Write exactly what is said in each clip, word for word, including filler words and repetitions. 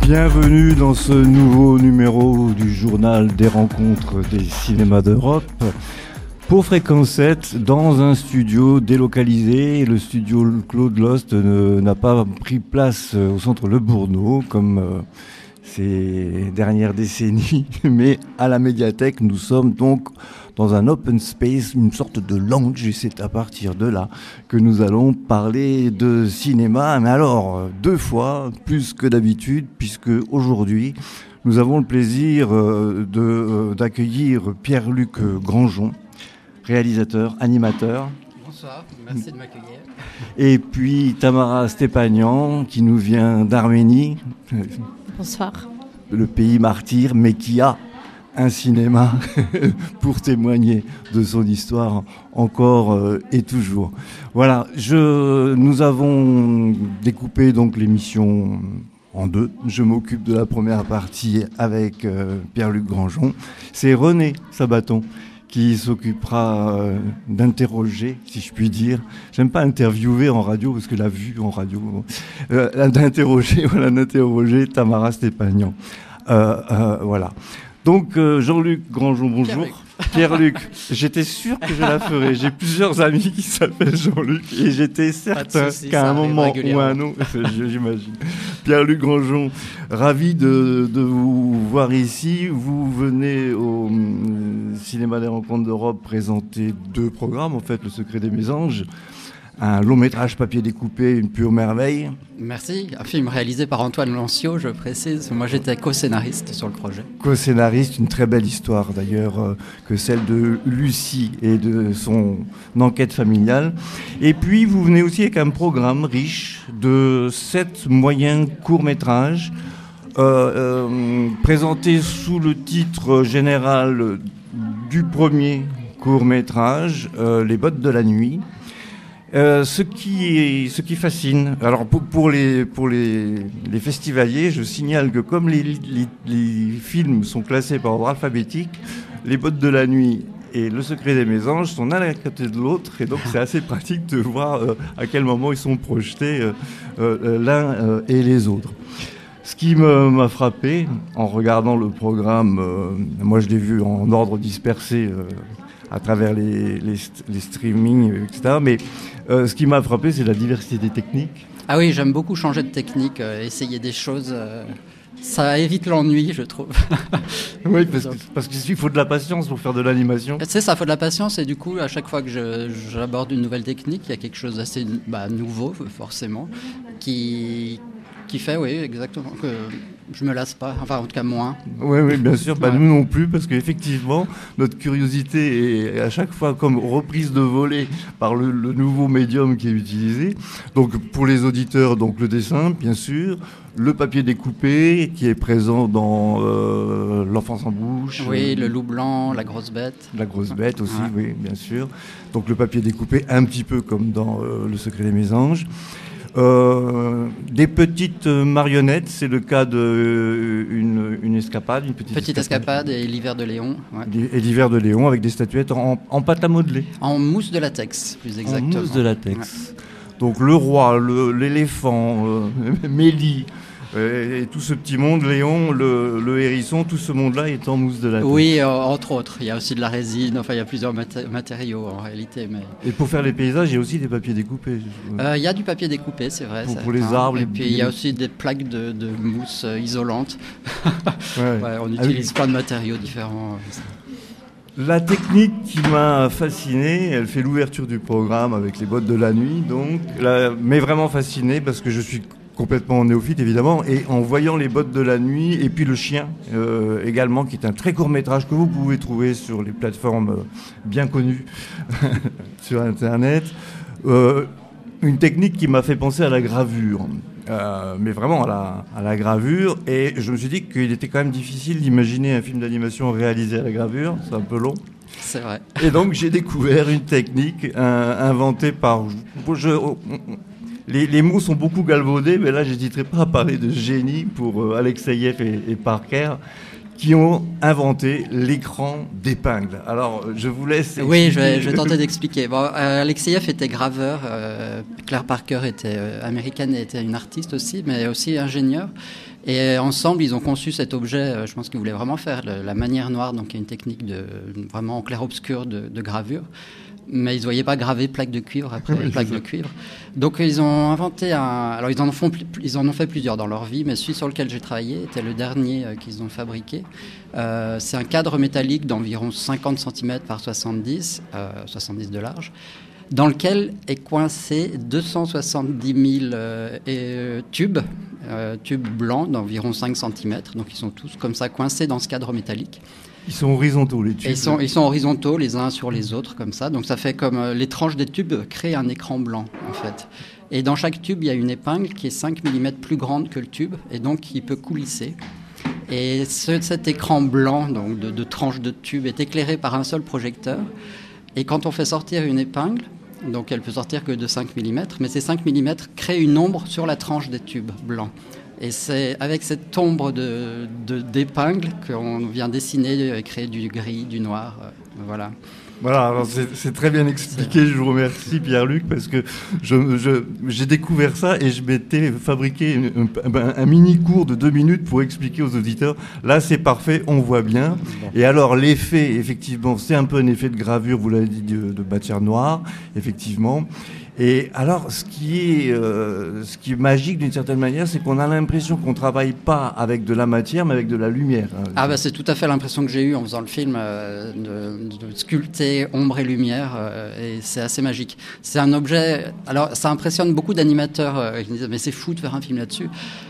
Bienvenue dans ce nouveau numéro du journal des rencontres des cinémas d'Europe. Pour Fréquence sept, dans un studio délocalisé, le studio Claude Lost ne, n'a pas pris place au centre Le Bourneau comme euh, ces dernières décennies, mais à la médiathèque. Nous sommes donc dans un open space, une sorte de lounge, et c'est à partir de là que nous allons parler de cinéma. Mais alors, deux fois, plus que d'habitude, puisque aujourd'hui, nous avons le plaisir de, euh, d'accueillir Pierre-Luc Granjon, réalisateur, animateur. Bonsoir, merci de m'accueillir. Et puis Tamara Stepanian, qui nous vient d'Arménie. Bonsoir. Le pays martyr, mais qui a un cinéma pour témoigner de son histoire encore euh, et toujours. Voilà, je, nous avons découpé donc l'émission en deux. Je m'occupe de la première partie avec euh, Pierre-Luc Granjon. C'est René Sabaton qui s'occupera euh, d'interroger, si je puis dire. J'aime pas interviewer en radio, parce que la vue en radio, euh, d'interroger, voilà, d'interroger Tamara Stepanian. Euh, euh, voilà. Donc, euh, Jean-Luc Granjon, bonjour. Pierre-Luc. Pierre-Luc, j'étais sûr que je la ferais. J'ai plusieurs amis qui s'appellent Jean-Luc et j'étais certain souci, qu'à un moment ou un autre, j'imagine. Pierre-Luc Granjon, ravi de, de vous voir ici. Vous venez au Cinéma des Rencontres d'Europe présenter deux programmes, en fait, Le Secret des Mésanges. Un long métrage papier découpé, une pure merveille. Merci, un film réalisé par Antoine Lancio, je précise. Moi j'étais co-scénariste sur le projet. Co-scénariste, une très belle histoire d'ailleurs, euh, que celle de Lucie et de son enquête familiale. Et puis vous venez aussi avec un programme riche de sept moyens courts-métrages, euh, euh, présentés sous le titre général du premier court-métrage, euh, Les bottes de la nuit. Euh, ce qui est, ce qui fascine, alors pour, pour, les, pour les, les festivaliers, je signale que comme les, les, les films sont classés par ordre alphabétique, Les bottes de la nuit et Le Secret des Mésanges sont l'un à côté de l'autre, et donc c'est assez pratique de voir euh, à quel moment ils sont projetés euh, euh, l'un euh, et les autres. Ce qui me, m'a frappé en regardant le programme, euh, moi je l'ai vu en ordre dispersé euh, à travers les, les, les streamings, et cetera. Mais euh, ce qui m'a frappé, c'est la diversité des techniques. Ah oui, j'aime beaucoup changer de technique, euh, essayer des choses. Euh, ça évite l'ennui, je trouve. Oui, parce, que, parce qu'il faut de la patience pour faire de l'animation. C'est ça, il faut de la patience. Et du coup, à chaque fois que je, j'aborde une nouvelle technique, il y a quelque chose d'assez bah, nouveau, forcément, qui... qui fait, oui, exactement, que je me lasse pas, enfin en tout cas moins. Oui, oui, bien sûr, bah, ouais. Nous non plus, parce qu'effectivement, notre curiosité est à chaque fois comme reprise de volée par le, le nouveau médium qui est utilisé. Donc pour les auditeurs, donc le dessin, bien sûr, le papier découpé qui est présent dans euh, L'Enfant sans bouche. Oui, euh, le loup blanc, la grosse bête. La grosse bête aussi, ouais. Oui, bien sûr. Donc le papier découpé, un petit peu comme dans euh, Le Secret des Mésanges. Euh, des petites marionnettes, c'est le cas d'une euh, une escapade, une petite, petite escapade, escapade et l'hiver de Léon. Ouais. Et l'hiver de Léon avec des statuettes en, en pâte à modeler. En mousse de latex, plus exactement. En mousse de latex. Ouais. Donc le roi, le, l'éléphant, euh, Mélie, et, et tout ce petit monde, Léon, le, le hérisson, tout ce monde-là est en mousse de latex. Oui, euh, entre autres. Il y a aussi de la résine, enfin il y a plusieurs mat- matériaux en réalité. Mais... Et pour faire les paysages, il y a aussi des papiers découpés. Euh, il y a du papier découpé, c'est vrai. Pour, pour les arbres. Et les... puis il y a aussi des plaques de, de mousse euh, isolante. Ouais. Ouais, on utilise ah, oui. plein de matériaux différents. La technique qui m'a fasciné, elle fait l'ouverture du programme avec les bottes de la nuit, donc, là, mais vraiment fasciné parce que je suis complètement néophyte évidemment, et en voyant les bottes de la nuit, et puis Le Chien euh, également, qui est un très court métrage que vous pouvez trouver sur les plateformes euh, bien connues sur Internet, euh, une technique qui m'a fait penser à la gravure. Euh, mais vraiment à la, à la gravure, et je me suis dit qu'il était quand même difficile d'imaginer un film d'animation réalisé à la gravure, c'est un peu long. C'est vrai. Et donc j'ai découvert une technique un, inventée par... Je, les, les mots sont beaucoup galvaudés, mais là j'hésiterai pas à parler de génie pour euh, Alexeïev et, et Parker, qui ont inventé l'écran d'épingle. Alors, je vous laisse expliquer. Oui, je vais, je vais tenter d'expliquer. Bon, euh, Alexeïev était graveur, euh, Claire Parker était euh, américaine et était une artiste aussi, mais aussi ingénieure. Et ensemble, ils ont conçu cet objet, je pense qu'ils voulaient vraiment faire la manière noire, donc il y a une technique de, vraiment en clair-obscur de, de gravure. Mais ils ne voyaient pas graver plaque de cuivre après oui, plaque de cuivre. Donc ils ont inventé un... Alors ils en, font, ils en ont fait plusieurs dans leur vie, mais celui sur lequel j'ai travaillé était le dernier qu'ils ont fabriqué. Euh, c'est un cadre métallique d'environ cinquante centimètres par soixante-dix, euh, soixante-dix de large, dans lequel est coincé deux cent soixante-dix mille euh, et, tubes, euh, tubes blancs d'environ cinq centimètres. Donc ils sont tous comme ça coincés dans ce cadre métallique. Ils sont horizontaux, les tubes. Ils sont, ils sont horizontaux, les uns sur les autres, comme ça. Donc ça fait comme euh, les tranches des tubes créent un écran blanc, en fait. Et dans chaque tube, il y a une épingle qui est cinq millimètres plus grande que le tube, et donc qui peut coulisser. Et ce, cet écran blanc, donc de, de tranches de tubes, est éclairé par un seul projecteur. Et quand on fait sortir une épingle, donc elle peut sortir que de cinq millimètres, mais ces cinq millimètres créent une ombre sur la tranche des tubes blancs. Et c'est avec cette ombre de, de, d'épingle qu'on vient dessiner et créer du gris, du noir. Euh, voilà. Voilà, alors c'est, c'est très bien expliqué. C'est... Je vous remercie, Pierre-Luc, parce que je, je, j'ai découvert ça et je m'étais fabriqué une, un, un mini cours de deux minutes pour expliquer aux auditeurs. Là, c'est parfait, on voit bien. Bon. Et alors, l'effet, effectivement, c'est un peu un effet de gravure, vous l'avez dit, de, de matière noire, effectivement. Et alors, ce qui est, euh, ce qui est magique d'une certaine manière, c'est qu'on a l'impression qu'on ne travaille pas avec de la matière, mais avec de la lumière. Ah bah c'est tout à fait l'impression que j'ai eue en faisant le film, euh, de, de sculpter ombre et lumière, euh, et c'est assez magique. C'est un objet... Alors, ça impressionne beaucoup d'animateurs euh, qui disent « mais c'est fou de faire un film là-dessus ».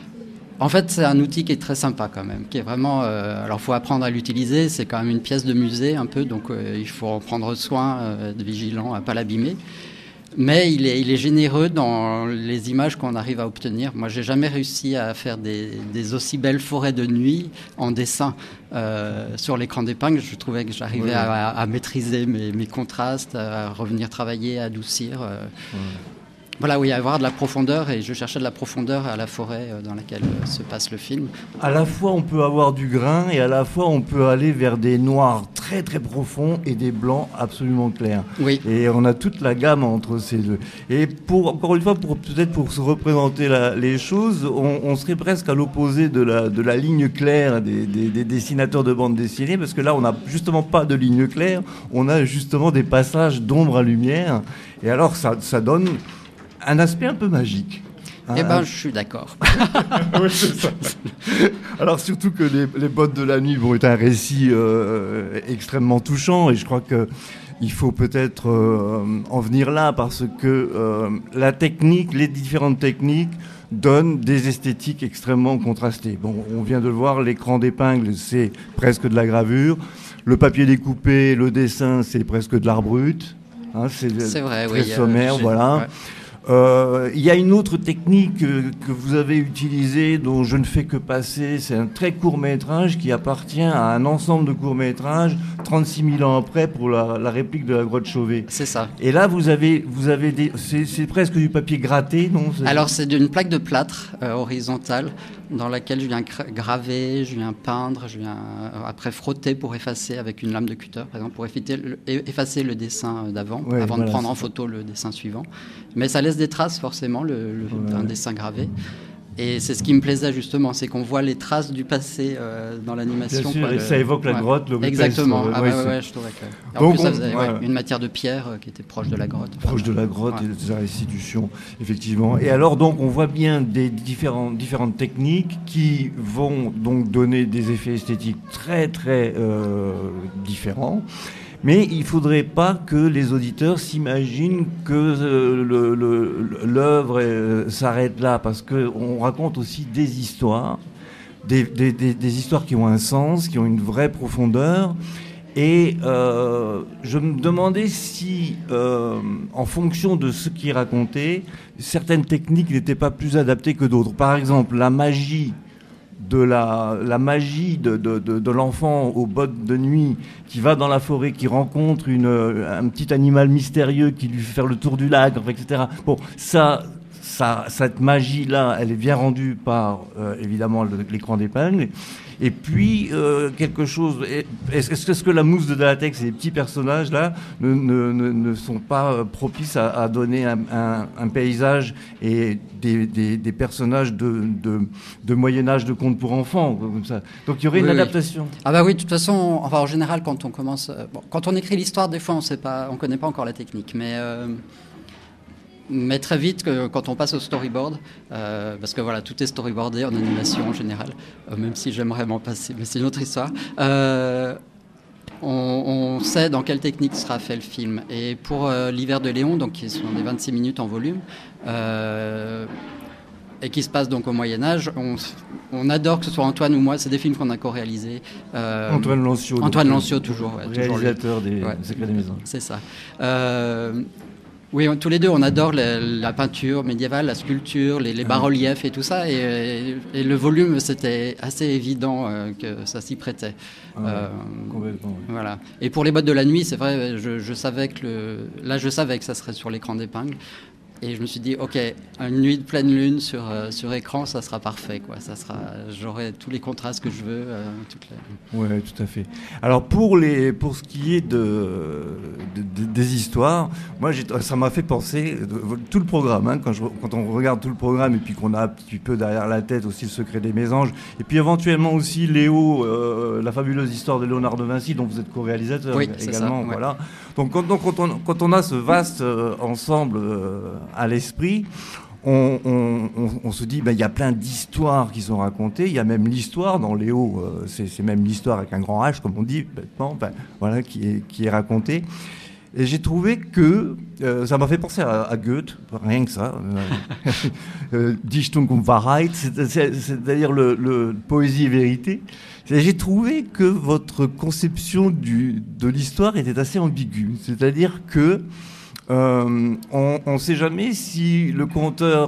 En fait, c'est un outil qui est très sympa quand même, qui est vraiment... Euh, alors, il faut apprendre à l'utiliser, c'est quand même une pièce de musée un peu, donc euh, il faut en prendre soin, euh, être vigilant à ne pas l'abîmer. Mais il est, il est généreux dans les images qu'on arrive à obtenir. Moi, j'ai jamais réussi à faire des, des aussi belles forêts de nuit en dessin euh, sur l'écran d'épingle. Je trouvais que j'arrivais oui. à, à maîtriser mes, mes contrastes, à revenir travailler, à adoucir. Euh. Oui. Voilà, oui, avoir de la profondeur, et je cherchais de la profondeur à la forêt dans laquelle se passe le film. À la fois, on peut avoir du grain, et à la fois, on peut aller vers des noirs très très profonds et des blancs absolument clairs. Oui. Et on a toute la gamme entre ces deux. Et pour, encore une fois, pour, peut-être pour se représenter la, les choses, on, on serait presque à l'opposé de la, de la ligne claire des, des, des dessinateurs de bande dessinée, parce que là, on n'a justement pas de ligne claire, on a justement des passages d'ombre à lumière, et alors ça, ça donne un aspect un peu magique. Eh bien, je suis d'accord. Oui, c'est ça. Alors, surtout que les, les Bottes de la nuit vont être un récit euh, extrêmement touchant, et je crois qu'il faut peut-être euh, en venir là, parce que euh, la technique, les différentes techniques donnent des esthétiques extrêmement contrastées. Bon, on vient de le voir, l'écran d'épingle, c'est presque de la gravure. Le papier découpé, le dessin, c'est presque de l'art brut. Hein, c'est, c'est vrai, très oui. sommaire, euh, voilà. Ouais. Euh, il y a une autre technique que, que vous avez utilisée, dont je ne fais que passer, c'est un très court métrage qui appartient à un ensemble de courts métrages, trente-six mille ans après, pour la, la réplique de la grotte Chauvet. C'est ça. Et là, vous avez, vous avez des, c'est, c'est presque du papier gratté, non ? c'est... Alors, c'est d'une plaque de plâtre euh, horizontale, dans laquelle je viens graver, je viens peindre, je viens euh, après frotter pour effacer avec une lame de cutter, par exemple, pour effacer le, effacer le dessin d'avant, ouais, avant voilà, de prendre en photo le dessin suivant. Mais ça laisse des traces, forcément, le, le, ouais. d'un dessin gravé. Et c'est ce qui me plaisait, justement, c'est qu'on voit les traces du passé euh, dans l'animation. Bien sûr, quoi, et le... ça évoque la ouais. grotte, le Exactement. rupestre. Ah ouais, ouais, ouais, ouais, je trouvais que... En Donc plus, ça on, faisait ouais. ouais, une matière de pierre euh, qui était proche de la grotte. Proche de la grotte ouais. et de sa restitution, effectivement. Et alors, donc, on voit bien des différents, différentes techniques qui vont donc donner des effets esthétiques très, très euh, différents. Mais il ne faudrait pas que les auditeurs s'imaginent que euh, le, le, l'œuvre euh, s'arrête là, parce qu'on raconte aussi des histoires, des, des, des, des histoires qui ont un sens, qui ont une vraie profondeur. Et euh, je me demandais si, euh, en fonction de ce qui est raconté, certaines techniques n'étaient pas plus adaptées que d'autres. Par exemple, la magie de la, la magie de, de, de, de l'enfant aux bottes de nuit qui va dans la forêt, qui rencontre une, un petit animal mystérieux qui lui fait faire le tour du lac, et cetera. Bon, ça, ça, cette magie-là, elle est bien rendue par, euh, évidemment, le, l'écran d'épingle. Et puis, euh, quelque chose... Est-ce, est-ce que la mousse de Dalatex et les petits personnages-là ne, ne, ne, ne sont pas propices à, à donner un, un, un paysage et des, des, des personnages de, de, de Moyen-Âge, de contes pour enfants, comme ça. Donc, il y aurait oui, une adaptation. Oui. Ah bah oui, de toute façon, enfin, en général, quand on commence... Bon, quand on écrit l'histoire, des fois, on sait pas, on connaît pas encore la technique, mais... Euh, Mais très vite, que, quand on passe au storyboard, euh, parce que voilà, tout est storyboardé en animation en général, euh, même si j'aimerais m'en passer, mais c'est une autre histoire. Euh, on, on sait dans quelle technique sera fait le film. Et pour euh, l'hiver de Léon, donc qui sont des vingt-six minutes en volume, euh, et qui se passe donc au Moyen-Âge, on, on adore que ce soit Antoine ou moi, c'est des films qu'on a co-réalisés. Euh, Antoine Lancio. Antoine Lancio, toujours. Ouais, réalisateur toujours des ouais, Secrets des Mésanges. C'est ça. Euh, Oui, tous les deux, on adore la, la peinture médiévale, la sculpture, les, les bas-reliefs et tout ça. Et, et, et le volume, c'était assez évident euh, que ça s'y prêtait. Ah, euh, complètement. Oui. Voilà. Et pour les bottes de la nuit, c'est vrai, je, je savais que le, là, je savais que ça serait sur l'écran d'épingle. Et je me suis dit, ok, une nuit de pleine lune sur, euh, sur écran, ça sera parfait, quoi. Ça sera, j'aurai tous les contrastes que je veux. Euh, toutes les... Oui, tout à fait. Alors pour les, pour ce qui est de, de, de des histoires, moi, j'ai, ça m'a fait penser de, tout le programme. Hein, quand, je, quand on regarde tout le programme et puis qu'on a un petit peu derrière la tête aussi le Secret des Mésanges, et puis éventuellement aussi Léo, euh, la fabuleuse histoire de Léonard de Vinci, dont vous êtes co-réalisateur oui, également. Ça, ouais. Voilà. Donc quand, donc quand, on, quand on a ce vaste euh, ensemble euh, à l'esprit, on, on, on, on se dit, ben, il y a plein d'histoires qui sont racontées. Il y a même l'histoire dans Léo, euh, c'est, c'est même l'histoire avec un grand H, comme on dit, bêtement, ben, voilà, qui est, qui est racontée. Et j'ai trouvé que euh, ça m'a fait penser à, à Goethe, rien que ça. euh, Dichtung und Wahrheit, c'est, c'est, c'est-à-dire le, le poésie et vérité. J'ai trouvé que votre conception du, de l'histoire était assez ambiguë. C'est-à-dire que Euh, on ne sait jamais si le conteur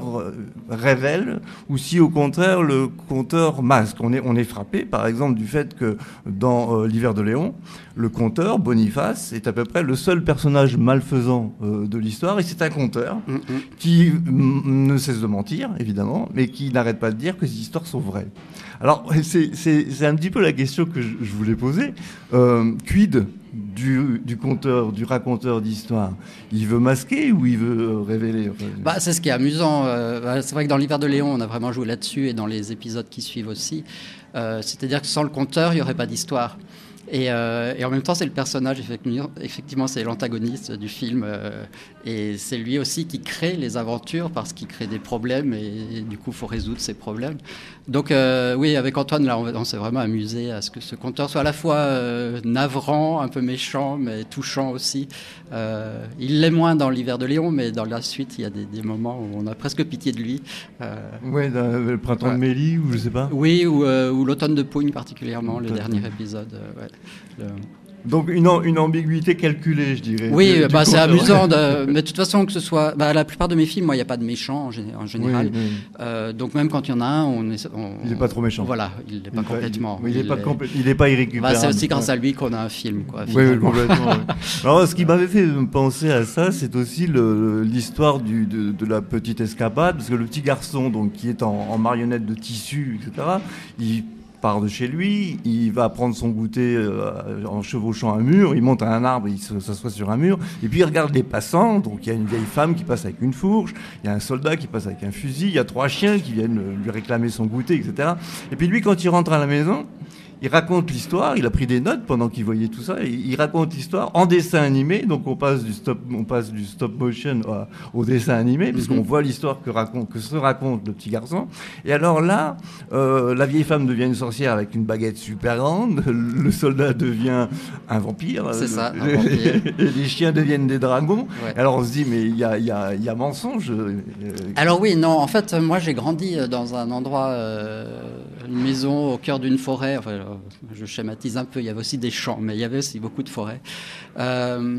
révèle ou si au contraire le conteur masque. On est, on est frappé par exemple du fait que dans euh, l'hiver de Léon, le conteur, Boniface, est à peu près le seul personnage malfaisant euh, de l'histoire, et c'est un conteur mm-hmm. qui m- ne cesse de mentir, évidemment, mais qui n'arrête pas de dire que ces histoires sont vraies. Alors c'est, c'est, c'est un petit peu la question que je, je voulais poser. Euh, quid Du, du conteur, du raconteur d'histoire, il veut masquer ou il veut révéler? Enfin, bah, c'est ce qui est amusant. Euh, c'est vrai que dans l'hiver de Léon, on a vraiment joué là-dessus, et dans les épisodes qui suivent aussi. Euh, c'est-à-dire que sans le conteur, il n'y aurait pas d'histoire. Et, euh, et en même temps, c'est le personnage, effectivement, c'est l'antagoniste du film. Euh, et c'est lui aussi qui crée les aventures parce qu'il crée des problèmes et, et du coup, il faut résoudre ces problèmes. Donc, euh, oui, avec Antoine, là, on, on s'est vraiment amusé à ce que ce conteur soit à la fois euh, navrant, un peu méchant, mais touchant aussi. Euh, il l'est moins dans l'hiver de Léon, mais dans la suite, il y a des, des moments où on a presque pitié de lui. Euh, oui, le printemps ouais. de Mélie, ou je sais pas. Oui, ou, euh, ou l'automne de Pougne particulièrement, le dernier épisode. Euh, ouais. Le... Donc une, une ambiguïté calculée, je dirais. Oui, du, bah, du c'est amusant. De, mais de toute façon, que ce soit... Bah, la plupart de mes films, moi, il n'y a pas de méchant en, gé, en général. Oui, oui. Euh, donc même quand il y en a un, on est... On, il n'est pas trop méchant. Voilà, il n'est pas il complètement... Il n'est pas, complé- il est pas irrécupérable. Bah, c'est aussi grâce à lui qu'on a un film, quoi. Oui, complètement. Oui. Alors, ce qui m'avait fait penser à ça, c'est aussi le, l'histoire du, de, de la petite escapade, parce que le petit garçon, donc, qui est en, en marionnette de tissu, et cetera, il part de chez lui, il va prendre son goûter euh, en chevauchant un mur, il monte à un arbre, il s'assoit sur un mur, et puis il regarde les passants. Donc il y a une vieille femme qui passe avec une fourche, il y a un soldat qui passe avec un fusil, il y a trois chiens qui viennent lui réclamer son goûter, et cetera. Et puis lui, quand il rentre à la maison, il raconte l'histoire, il a pris des notes pendant qu'il voyait tout ça, et il raconte l'histoire en dessin animé, donc on passe du stop, on passe du stop motion au dessin animé, puisqu'on voit l'histoire que, raconte, que se raconte le petit garçon. Et alors là, euh, la vieille femme devient une sorcière avec une baguette super grande, le soldat devient un vampire, c'est ça, le, un vampire. Et les chiens deviennent des dragons. Ouais. Alors on se dit, mais il y a, y, a, y a mensonge. Euh, alors oui, non, en fait, moi j'ai grandi dans un endroit, euh, une maison au cœur d'une forêt, enfin, je schématise un peu, il y avait aussi des champs, mais il y avait aussi beaucoup de forêts. Euh,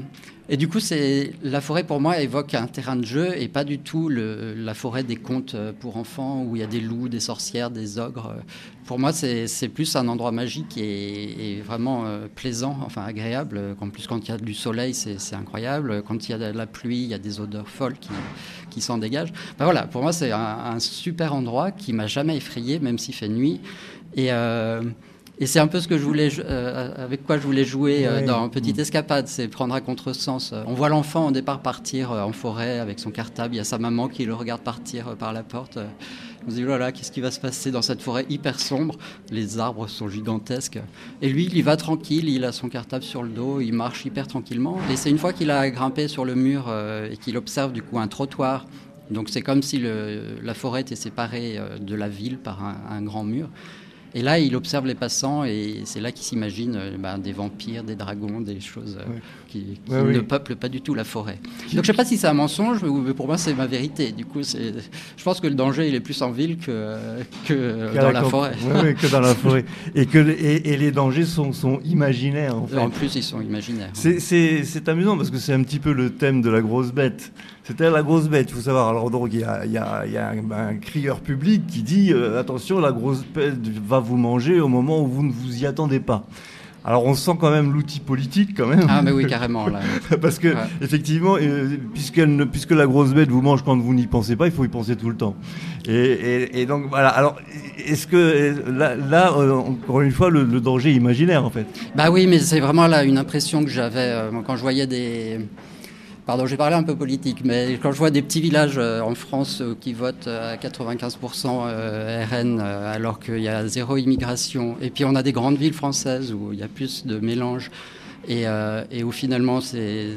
Et du coup, c'est, la forêt, pour moi, évoque un terrain de jeu et pas du tout le, la forêt des contes pour enfants où il y a des loups, des sorcières, des ogres. Pour moi, c'est, c'est plus un endroit magique et, et vraiment euh, plaisant, enfin agréable. En plus, quand il y a du soleil, c'est, c'est incroyable. Quand il y a de la pluie, il y a des odeurs folles qui, qui s'en dégagent. Ben voilà, pour moi, c'est un, un super endroit qui m'a jamais effrayé, même s'il fait nuit. Et... Euh, Et c'est un peu ce que je voulais, euh, avec quoi je voulais jouer euh, oui. dans Petite Escapade, c'est prendre à contresens. On voit l'enfant au départ partir euh, en forêt avec son cartable, il y a sa maman qui le regarde partir euh, par la porte. On se dit, oh là là, qu'est-ce qui va se passer dans cette forêt hyper sombre? Les arbres sont gigantesques. Et lui, il y va tranquille, il a son cartable sur le dos, il marche hyper tranquillement. Et c'est une fois qu'il a grimpé sur le mur euh, et qu'il observe du coup un trottoir. Donc c'est comme si le, la forêt était séparée euh, de la ville par un, un grand mur. Et là, il observe les passants et c'est là qu'il s'imagine euh, ben, des vampires, des dragons, des choses euh, oui. qui, qui oui, ne oui. peuplent pas du tout la forêt. Donc je ne sais pas si c'est un mensonge, mais pour moi, c'est ma vérité. Du coup, c'est... je pense que le danger, il est plus en ville que, que dans la, la forêt. Oui, oui, que dans la forêt. Et, que, et, et les dangers sont, sont imaginaires, en fait. En plus, ils sont imaginaires. C'est, ouais. c'est, c'est amusant parce que c'est un petit peu le thème de la grosse bête. C'était la grosse bête, il faut savoir. Alors donc il y a, y a, y a un, un crieur public qui dit euh, attention, la grosse bête va vous manger au moment où vous ne vous y attendez pas. Alors on sent quand même l'outil politique quand même. Ah mais oui, carrément là. Parce que ouais. effectivement, euh, puisqu'elle ne, puisque la grosse bête vous mange quand vous n'y pensez pas, il faut y penser tout le temps. Et, et, et donc voilà. Alors est-ce que là, là euh, encore une fois, le, le danger est imaginaire en fait? Bah oui, mais c'est vraiment là une impression que j'avais euh, quand je voyais des. Pardon, j'ai parlé un peu politique, mais quand je vois des petits villages euh, en France euh, qui votent à quatre-vingt-quinze pour cent euh, R N euh, alors qu'il y a zéro immigration, et puis on a des grandes villes françaises où il y a plus de mélange et, euh, et où finalement c'est,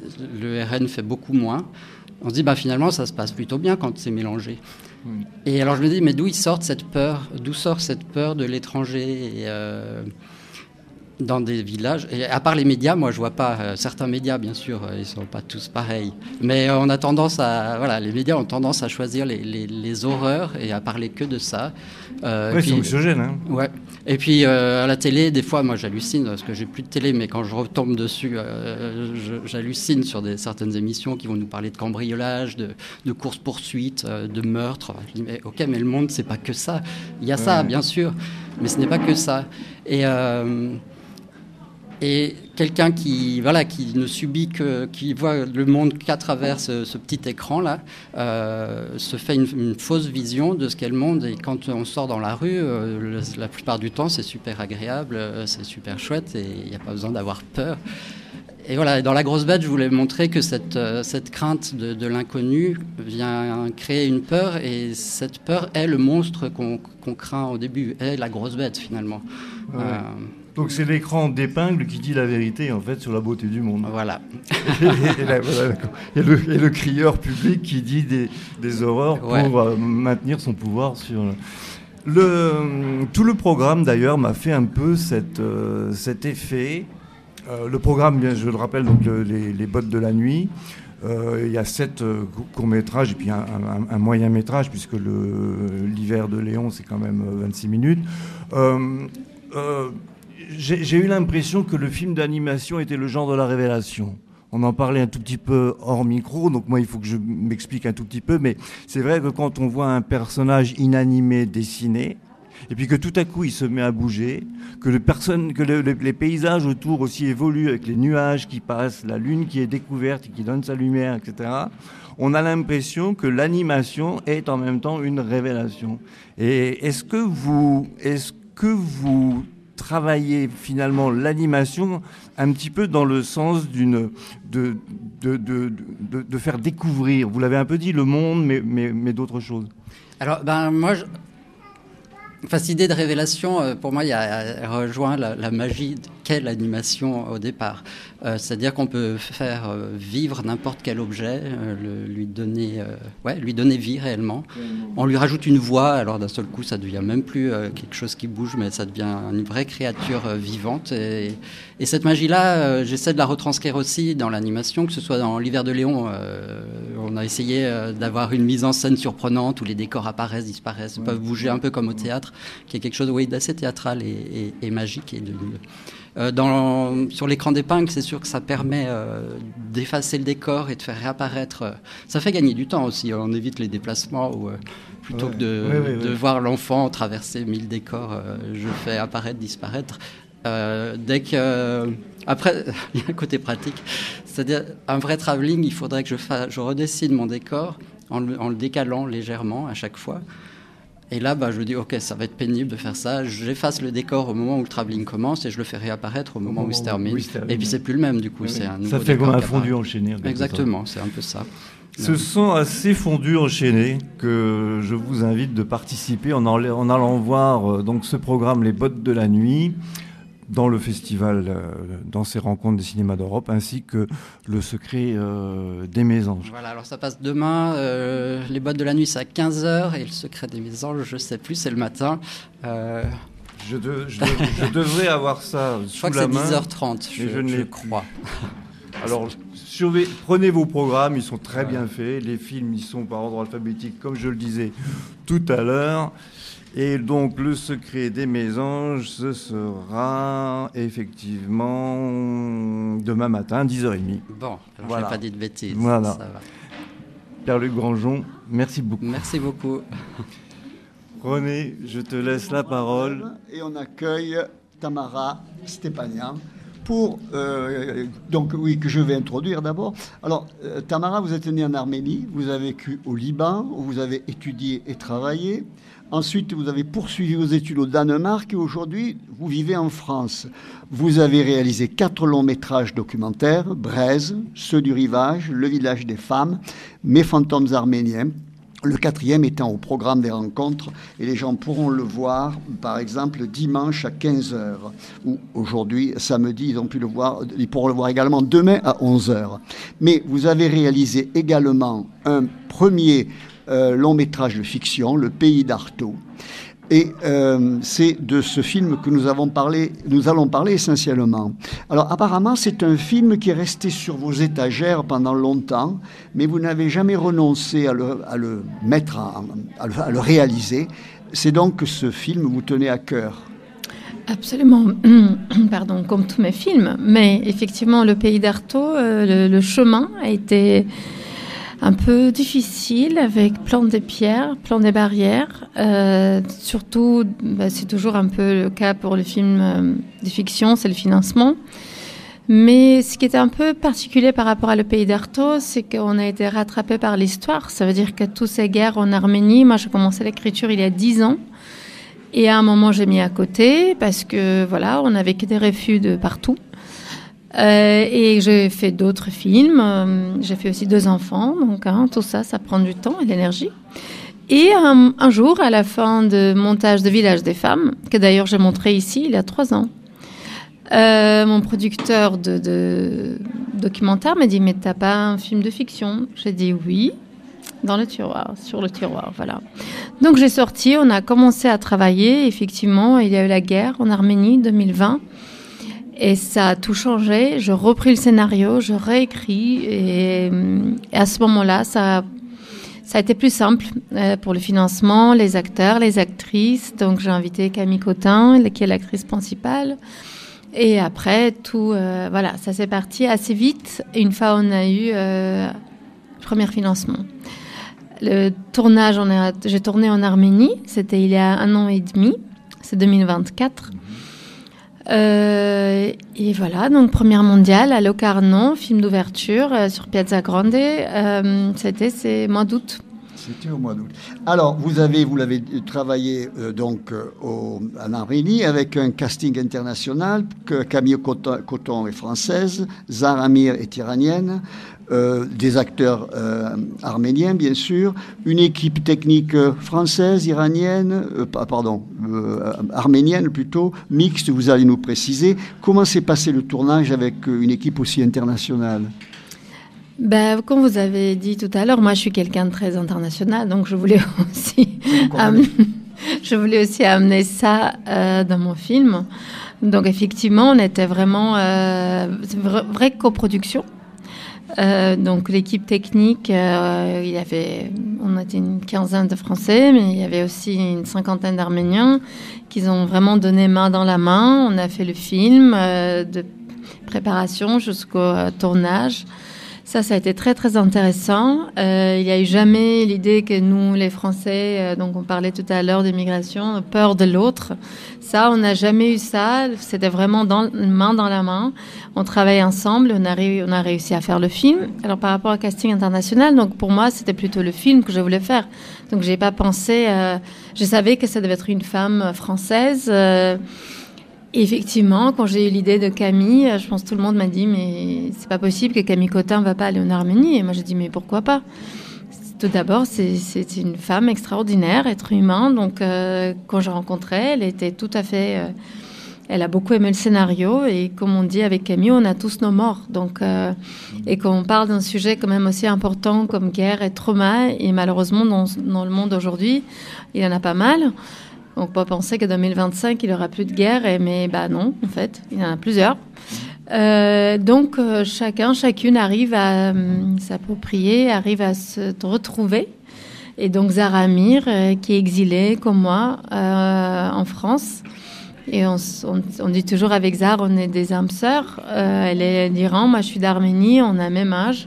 le R N fait beaucoup moins, on se dit bah, finalement ça se passe plutôt bien quand c'est mélangé. Mmh. Et alors je me dis mais d'où ils sortent cette peur, d'où sort cette peur de l'étranger et, euh, dans des villages, et à part les médias, moi je vois pas, euh, certains médias bien sûr, euh, ils sont pas tous pareils, mais euh, on a tendance à, voilà, les médias ont tendance à choisir les, les, les horreurs et à parler que de ça. Euh, oui, c'est anxiogène. Hein. Ouais. Et puis euh, à la télé, des fois, moi j'hallucine, parce que j'ai plus de télé, mais quand je retombe dessus, euh, je, j'hallucine sur des, certaines émissions qui vont nous parler de cambriolage, de, de course-poursuite, euh, de meurtre. Je dis, mais, ok, mais le monde, c'est pas que ça. Il y a ouais. ça, bien sûr, mais ce n'est pas que ça. Et... Euh, Et quelqu'un qui, voilà, qui ne subit que, qui voit le monde qu'à travers ce, ce petit écran-là, euh, se fait une, une fausse vision de ce qu'est le monde. Et quand on sort dans la rue, euh, la plupart du temps, c'est super agréable, c'est super chouette et il n'y a pas besoin d'avoir peur. Et voilà, dans La Grosse Bête, je voulais montrer que cette, cette crainte de, de l'inconnu vient créer une peur, et cette peur est le monstre qu'on, qu'on craint au début, est la grosse bête finalement. Ouais. Euh, Donc c'est l'écran d'épingle qui dit la vérité en fait sur la beauté du monde. Voilà. et, et, là, voilà et, le, et le crieur public qui dit des, des horreurs pour ouais. euh, maintenir son pouvoir sur... Le, tout le programme d'ailleurs m'a fait un peu cette, euh, cet effet... Euh, le programme, bien, je le rappelle, donc le, les, les bottes de la nuit. Euh, il y a sept euh, courts-métrages et puis un, un, un moyen-métrage, puisque le, l'hiver de Léon, c'est quand même vingt-six minutes. Euh, euh, j'ai, j'ai eu l'impression que le film d'animation était le genre de la révélation. On en parlait un tout petit peu hors micro, donc moi, il faut que je m'explique un tout petit peu. Mais c'est vrai que quand on voit un personnage inanimé dessiné, et puis que tout à coup il se met à bouger, que, le personne, que le, le, les paysages autour aussi évoluent avec les nuages qui passent, la lune qui est découverte et qui donne sa lumière, et cetera. On a l'impression que l'animation est en même temps une révélation. Et est-ce que vous, est-ce que vous travaillez finalement l'animation un petit peu dans le sens d'une, de, de, de, de, de faire découvrir, vous l'avez un peu dit, le monde, mais, mais, mais d'autres choses? Alors, ben moi... Je... Enfin, cette idée de révélation, pour moi, il y a rejoint la, la magie qu'est l'animation au départ. Euh, c'est-à-dire qu'on peut faire euh, vivre n'importe quel objet, euh, le, lui donner, euh, ouais, lui donner vie réellement. On lui rajoute une voix, alors d'un seul coup, ça devient même plus euh, quelque chose qui bouge, mais ça devient une vraie créature euh, vivante. Et, et cette magie-là, euh, j'essaie de la retranscrire aussi dans l'animation, que ce soit dans l'hiver de Léon. Euh, on a essayé euh, d'avoir une mise en scène surprenante où les décors apparaissent, disparaissent, ouais. peuvent bouger un peu comme au théâtre. théâtre, qui est quelque chose oui, d'assez théâtral et, et, et magique. Et de, euh, dans, sur l'écran d'épingle, c'est sûr que ça permet euh, d'effacer le décor et de faire réapparaître. Euh, ça fait gagner du temps aussi, on évite les déplacements où, euh, plutôt ouais, que de, ouais, ouais, de ouais. voir l'enfant traverser mille décors, euh, je fais apparaître, disparaître. Euh, dès que euh, après il y a un côté pratique, c'est-à-dire un vrai travelling, il faudrait que je fasse, je redessine mon décor en le, en le décalant légèrement à chaque fois. Et là, bah, je me dis ok, ça va être pénible de faire ça. J'efface le décor au moment où le travelling commence et je le fais réapparaître au moment, au moment où il se termine. Oui, et puis c'est plus le même du coup. Oui, c'est un ça fait comme un fondu enchaîné. Exactement, c'est un peu ça. Ce sont à ces fondus enchaînés que je vous invite de participer en, en, en allant voir euh, donc ce programme Les Bottes de la Nuit dans le festival, euh, dans ces rencontres des cinémas d'Europe, ainsi que Le Secret euh, des Mésanges. Voilà, alors ça passe demain. Euh, les Bottes de la Nuit, c'est à quinze heures, et Le Secret des Mésanges, je ne sais plus, c'est le matin. Euh... Je, de, je, de, je devrais avoir ça je sous la main. Je crois que c'est dix heures trente, je, je, je crois. Alors, surveille, prenez vos programmes, ils sont très bien faits. Les films, ils sont par ordre alphabétique, comme je le disais tout à l'heure. Et donc, Le Secret des Mésanges, ce sera effectivement demain matin, dix heures trente. Bon, alors voilà. Je n'ai pas dit de bêtises. Voilà. Ça va. Pierre-Luc Grandjean, merci beaucoup. Merci beaucoup. René, je te laisse la parole. Et on accueille Tamara Stépanian. Pour, euh, donc oui, que je vais introduire d'abord. Alors, euh, Tamara, vous êtes née en Arménie, vous avez vécu au Liban, où vous avez étudié et travaillé. Ensuite, vous avez poursuivi vos études au Danemark et aujourd'hui, vous vivez en France. Vous avez réalisé quatre longs métrages documentaires, Braise, Ceux du rivage, Le village des femmes, Mes fantômes arméniens. Le quatrième étant au programme des rencontres, et les gens pourront le voir, par exemple, dimanche à quinze heures, ou aujourd'hui, samedi, ils ont pu le voir, ils pourront le voir également demain à onze heures. Mais vous avez réalisé également un premier euh, long métrage de fiction, Le pays d'Artaud. Et euh, c'est de ce film que nous, avons parlé, nous allons parler essentiellement. Alors apparemment, c'est un film qui est resté sur vos étagères pendant longtemps, mais vous n'avez jamais renoncé à le, à le mettre, en, à, le, à le réaliser. C'est donc que ce film vous tenait à cœur. Absolument, pardon, comme tous mes films. Mais effectivement, Le pays d'Artaud, euh, le, le chemin a été un peu difficile, avec plein de pierres, plein de barrières. Euh, surtout, bah, c'est toujours un peu le cas pour les films euh, de fiction, c'est le financement. Mais ce qui était un peu particulier par rapport à Le pays d'Artaud, c'est qu'on a été rattrapé par l'histoire. Ça veut dire que toutes ces guerres en Arménie, moi j'ai commencé l'écriture il y a dix ans. Et à un moment, j'ai mis à côté parce que voilà, on n'avait que des refus de partout. Euh, et j'ai fait d'autres films, euh, j'ai fait aussi deux enfants, donc hein, tout ça, ça prend du temps et de l'énergie. Et un, un jour, à la fin de montage de Village des femmes, que d'ailleurs j'ai montré ici il y a trois ans, euh, mon producteur de, de documentaire m'a dit « Mais t'as pas un film de fiction ?» J'ai dit « Oui ». Dans le tiroir, sur le tiroir, voilà. Donc j'ai sorti, on a commencé à travailler. Effectivement, il y a eu la guerre en Arménie, deux mille vingt. Et ça a tout changé. Je repris le scénario, je réécris. Et, et à ce moment-là, ça, ça a été plus simple euh, pour le financement, les acteurs, les actrices. Donc j'ai invité Camille Cotin, qui est l'actrice principale. Et après, tout, euh, voilà, ça s'est parti assez vite. Une fois, on a eu euh, le premier financement. Le tournage, on a, j'ai tourné en Arménie. C'était il y a un an et demi. C'est deux mille vingt-quatre. Euh, et voilà, donc première mondiale à Locarno, film d'ouverture euh, sur Piazza Grande. Euh, c'était c'est mois d'août. C'était au mois d'août. Alors, vous avez, vous l'avez travaillé euh, donc euh, au, en Arménie avec un casting international. Que Camille Coton, Coton est française, Zahra Amir est iranienne. Euh, des acteurs euh, arméniens, bien sûr, une équipe technique française, iranienne, euh, pardon, euh, arménienne plutôt, mixte, vous allez nous préciser. Comment s'est passé le tournage avec une équipe aussi internationale ? Ben, comme vous avez dit tout à l'heure, moi je suis quelqu'un de très international, donc je voulais aussi, amener, je voulais aussi amener ça euh, dans mon film. Donc effectivement, on était vraiment euh, vraie, vraie coproduction. Euh, donc l'équipe technique, euh, il y avait, on était une quinzaine de Français, mais il y avait aussi une cinquantaine d'Arméniens qui ont vraiment donné main dans la main. On a fait le film euh, de préparation jusqu'au euh, tournage. Ça, ça a été très, très intéressant. Euh, il n'y a eu jamais l'idée que nous, les Français, euh, donc on parlait tout à l'heure d'immigration, peur de l'autre. Ça, on n'a jamais eu ça. C'était vraiment dans, main dans la main. On travaille ensemble. On a, ré, on a réussi à faire le film. Alors, par rapport au casting international, donc pour moi, c'était plutôt le film que je voulais faire. Donc, j'ai pas pensé... Euh, je savais que ça devait être une femme française... Euh, Effectivement, quand j'ai eu l'idée de Camille, je pense que tout le monde m'a dit mais c'est pas possible que Camille Cotin ne va pas aller en Arménie. Et moi j'ai dit mais pourquoi pas? Tout d'abord, c'est, c'est une femme extraordinaire, être humain. Donc euh, quand je rencontrais, elle était tout à fait... Euh, elle a beaucoup aimé le scénario et comme on dit avec Camille, on a tous nos morts. Donc, euh, et quand on parle d'un sujet quand même aussi important comme guerre et trauma, et malheureusement dans, dans le monde aujourd'hui, il y en a pas mal. Donc, on peut penser que deux mille vingt-cinq, il n'y aura plus de guerre, et, mais bah non, en fait, il y en a plusieurs. Euh, donc, euh, chacun, chacune arrive à euh, s'approprier, arrive à se retrouver. Et donc, Zara Amir, euh, qui est exilée comme moi euh, en France. Et on, on, on dit toujours avec Zara, on est des âmes sœurs. Euh, elle est d'Iran, moi je suis d'Arménie, on a le même âge,